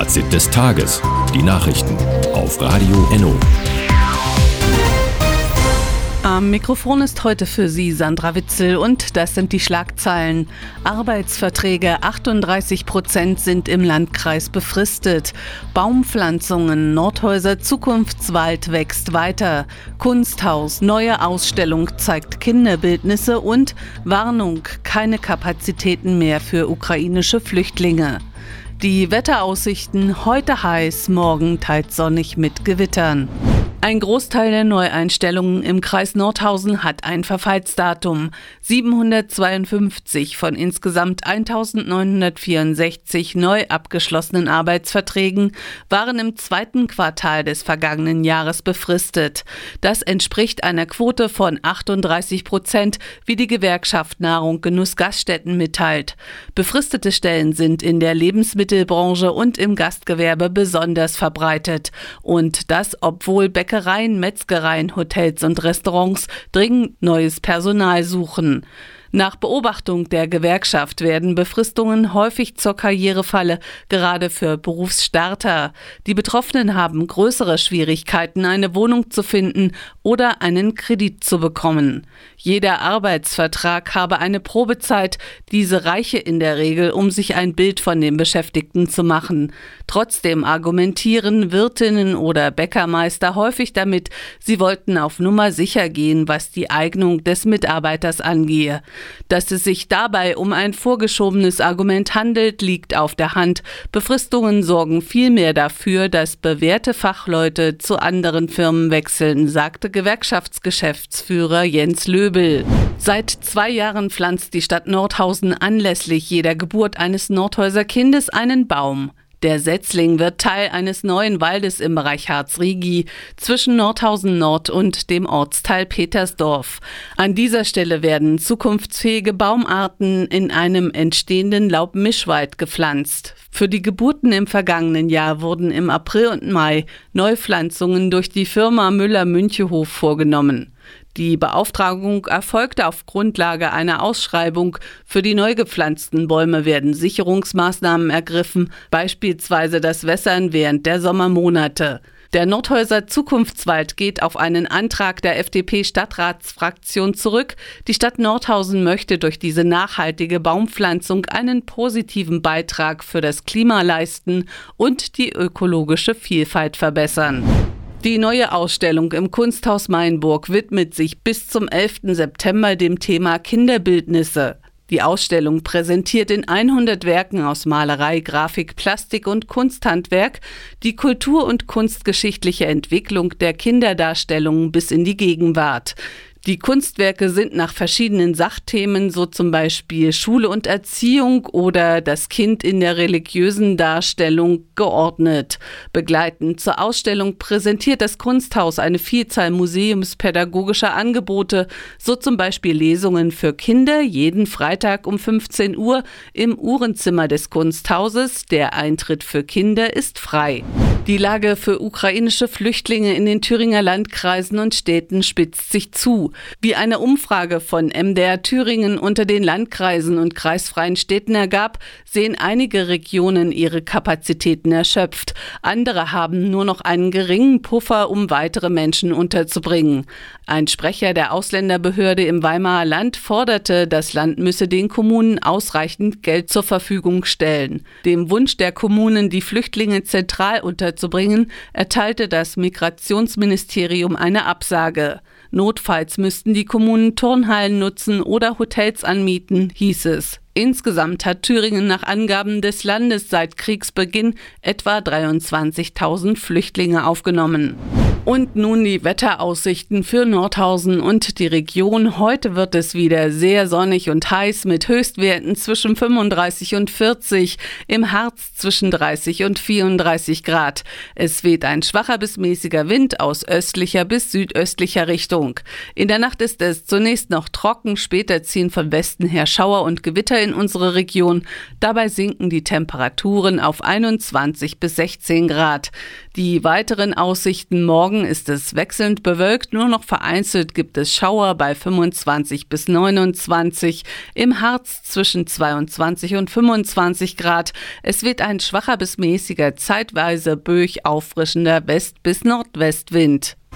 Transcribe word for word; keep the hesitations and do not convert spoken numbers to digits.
Fazit des Tages. Die Nachrichten auf Radio Enno. Am Mikrofon ist heute für Sie Sandra Witzel und das sind die Schlagzeilen. Arbeitsverträge, achtunddreißig Prozent sind im Landkreis befristet. Baumpflanzungen, Nordhäuser Zukunftswald wächst weiter. Kunsthaus, neue Ausstellung zeigt Kinderbildnisse und Warnung, keine Kapazitäten mehr für ukrainische Flüchtlinge. Die Wetteraussichten, heute heiß, morgen teils sonnig mit Gewittern. Ein Großteil der Neueinstellungen im Kreis Nordhausen hat ein Verfallsdatum. siebenhundertzweiundfünfzig von insgesamt eintausendneunhundertvierundsechzig neu abgeschlossenen Arbeitsverträgen waren im zweiten Quartal des vergangenen Jahres befristet. Das entspricht einer Quote von achtunddreißig Prozent, wie die Gewerkschaft Nahrung Genuss Gaststätten mitteilt. Befristete Stellen sind in der Lebensmittelbranche und im Gastgewerbe besonders verbreitet. Und das, obwohl Bäckereien, Metzgereien, Hotels und Restaurants dringend neues Personal suchen. Nach Beobachtung der Gewerkschaft werden Befristungen häufig zur Karrierefalle, gerade für Berufsstarter. Die Betroffenen haben größere Schwierigkeiten, eine Wohnung zu finden oder einen Kredit zu bekommen. Jeder Arbeitsvertrag habe eine Probezeit, diese reiche in der Regel, um sich ein Bild von dem Beschäftigten zu machen. Trotzdem argumentieren Wirtinnen oder Bäckermeister häufig damit, sie wollten auf Nummer sicher gehen, was die Eignung des Mitarbeiters angehe. Dass es sich dabei um ein vorgeschobenes Argument handelt, liegt auf der Hand. Befristungen sorgen vielmehr dafür, dass bewährte Fachleute zu anderen Firmen wechseln, sagte Gewerkschaftsgeschäftsführer Jens Löbel. Seit zwei Jahren pflanzt die Stadt Nordhausen anlässlich jeder Geburt eines Nordhäuser Kindes einen Baum. Der Setzling wird Teil eines neuen Waldes im Bereich Harz-Rigi zwischen Nordhausen Nord und dem Ortsteil Petersdorf. An dieser Stelle werden zukunftsfähige Baumarten in einem entstehenden Laubmischwald gepflanzt. Für die Geburten im vergangenen Jahr wurden im April und Mai Neupflanzungen durch die Firma Müller-Münchehof vorgenommen. Die Beauftragung erfolgte auf Grundlage einer Ausschreibung. Für die neu gepflanzten Bäume werden Sicherungsmaßnahmen ergriffen, beispielsweise das Wässern während der Sommermonate. Der Nordhäuser Zukunftswald geht auf einen Antrag der F D P-Stadtratsfraktion zurück. Die Stadt Nordhausen möchte durch diese nachhaltige Baumpflanzung einen positiven Beitrag für das Klima leisten und die ökologische Vielfalt verbessern. Die neue Ausstellung im Kunsthaus Mainburg widmet sich bis zum elften September dem Thema Kinderbildnisse. Die Ausstellung präsentiert in hundert Werken aus Malerei, Grafik, Plastik und Kunsthandwerk die kultur- und kunstgeschichtliche Entwicklung der Kinderdarstellungen bis in die Gegenwart. Die Kunstwerke sind nach verschiedenen Sachthemen, so zum Beispiel Schule und Erziehung oder das Kind in der religiösen Darstellung, geordnet. Begleitend zur Ausstellung präsentiert das Kunsthaus eine Vielzahl museumspädagogischer Angebote, so zum Beispiel Lesungen für Kinder jeden Freitag um fünfzehn Uhr im Uhrenzimmer des Kunsthauses. Der Eintritt für Kinder ist frei. Die Lage für ukrainische Flüchtlinge in den Thüringer Landkreisen und Städten spitzt sich zu. Wie eine Umfrage von M D R Thüringen unter den Landkreisen und kreisfreien Städten ergab, sehen einige Regionen ihre Kapazitäten erschöpft. Andere haben nur noch einen geringen Puffer, um weitere Menschen unterzubringen. Ein Sprecher der Ausländerbehörde im Weimarer Land forderte, das Land müsse den Kommunen ausreichend Geld zur Verfügung stellen. Dem Wunsch der Kommunen, die Flüchtlinge zentral unterzubringen, erteilte das Migrationsministerium eine Absage. Notfalls müssten die Kommunen Turnhallen nutzen oder Hotels anmieten, hieß es. Insgesamt hat Thüringen nach Angaben des Landes seit Kriegsbeginn etwa dreiundzwanzigtausend Flüchtlinge aufgenommen. Und nun die Wetteraussichten für Nordhausen und die Region. Heute wird es wieder sehr sonnig und heiß mit Höchstwerten zwischen fünfunddreißig und vierzig, im Harz zwischen dreißig und vierunddreißig Grad. Es weht ein schwacher bis mäßiger Wind aus östlicher bis südöstlicher Richtung. In der Nacht ist es zunächst noch trocken, später ziehen von Westen her Schauer und Gewitter in unsere Region. Dabei sinken die Temperaturen auf einundzwanzig bis sechzehn Grad. Die weiteren Aussichten morgen Morgen ist es wechselnd bewölkt, nur noch vereinzelt gibt es Schauer bei fünfundzwanzig bis neunundzwanzig, im Harz zwischen zweiundzwanzig und fünfundzwanzig Grad. Es weht ein schwacher bis mäßiger, zeitweise böig auffrischender West- bis Nordwestwind.